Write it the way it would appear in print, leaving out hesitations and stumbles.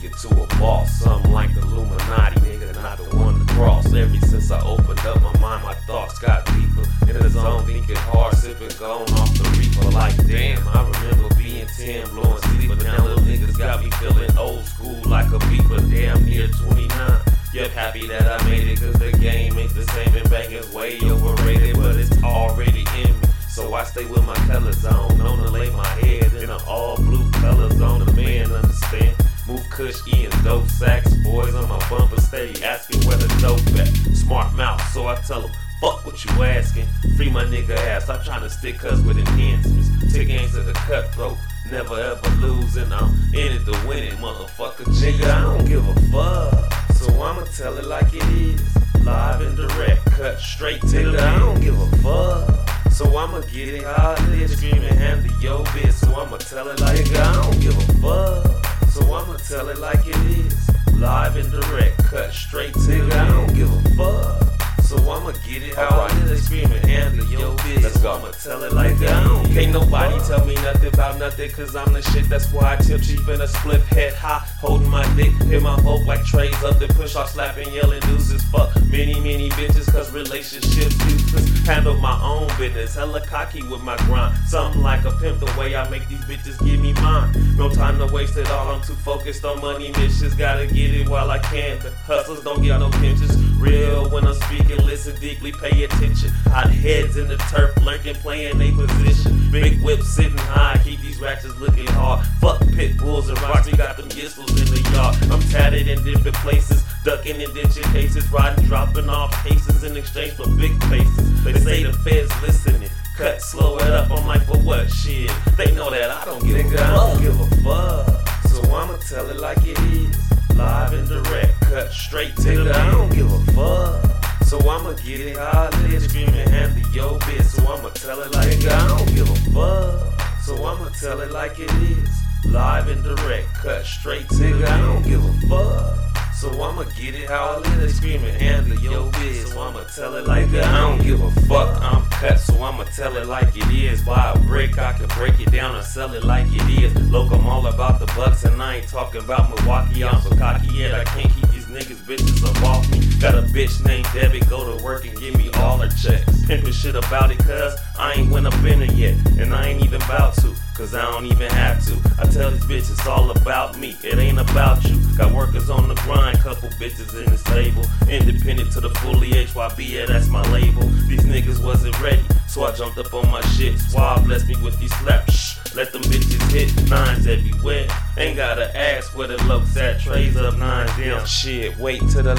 speaking to a boss, something like the Illuminati, nigga, not the one to cross. Ever since I opened up my mind, my thoughts got deeper. In the zone, thinking hard, sipping gone off the reaper. Like damn, I remember being 10, blowing sleep, but now little niggas got me feeling old school like a beeper. Damn near 29. Yep, happy that I made it, cause the game ain't the same and banging's way overrated, but it's already in me. So I stay with my colors on, known to lay my head in an all blue color zone. The man understand. Move Kush, Ian, dope sacks. Boys on my bumper steady asking where the dope at. Smart mouth, so I tell them, fuck what you asking. Free my nigga ass, stop trying to stick cuz with enhancements. Take games to the cutthroat, never ever losing. I'm in it to win it, motherfucker. Nigga, I don't give a fuck. So I'ma tell it like it is. Live and direct, cut straight to the I don't give a fuck. So I'ma get it how it is, scream and handle your bitch. So I'ma tell it like nigga, I don't give a fuck. So I'ma tell it like it is. Live and direct, cut straight to nigga, I don't give a fuck. So I'ma get it how it is, scream and handle your bitch. Let's go. I'ma tell it like I don't. Can't nobody tell me nothing about nothing, cause I'm the shit. That's why I tip cheap in a split head high, holding my dick, hit my hope like trays up, then push off, slapping, yelling deuces. Fuck many bitches, cause relationships useless. Handle my own business, hella cocky with my grind. Something like a pimp, the way I make these bitches give me mine. No time to waste it all, I'm too focused on money missions. Gotta get it while I can, the hustlers don't get no pinches. Real when I'm speaking, listen deeply, pay attention. Hot heads in the turf, lurking, playing a position. Big whip sitting high, keep these ratchets looking hard. Fuck pit bulls and rocks, we got them pistols in the yard. I'm tatted in different places, ducking in ditching cases, riding, dropping off cases in exchange for big faces. They say the feds listening, cut, slow it up. I'm like, for what? Shit, they know that I don't give a fuck. I don't give a fuck. So I'ma tell it like it is. Live and direct, cut straight to the I don't give a fuck. So I'ma get it how it is, scream and handle your bitch. So I'ma tell it like I don't give a fuck. So I'ma tell it like it is. Live and direct, cut straight to the I don't give a fuck. So I'ma get it how it is, scream and handle your bitch. So I'ma tell it like I don't give a fuck. I'm cut, so I'ma tell it like it is. Buy a brick, I can break it down and sell it like it is. Look, I'm all about the bucks and I ain't talking about Milwaukee. I'm so cocky yet I can't keep these niggas bitches up off me. Got a bitch named Debbie, go to work and give me all her checks. Pimpin' shit about it cuz I ain't went up in it yet. And I ain't even about to, cause I don't even have to. I tell these bitches it's all about me, it ain't about you. Got workers on the grind, couple bitches in the stable. Independent to the fully HYB, yeah, that's my label. These niggas wasn't ready, so I jumped up on my shit. Swab blessed me with these slaps. Shh, let them bitches hit, nines everywhere. Ain't gotta ask where the locs at, trays up, nines down. Shit, wait till the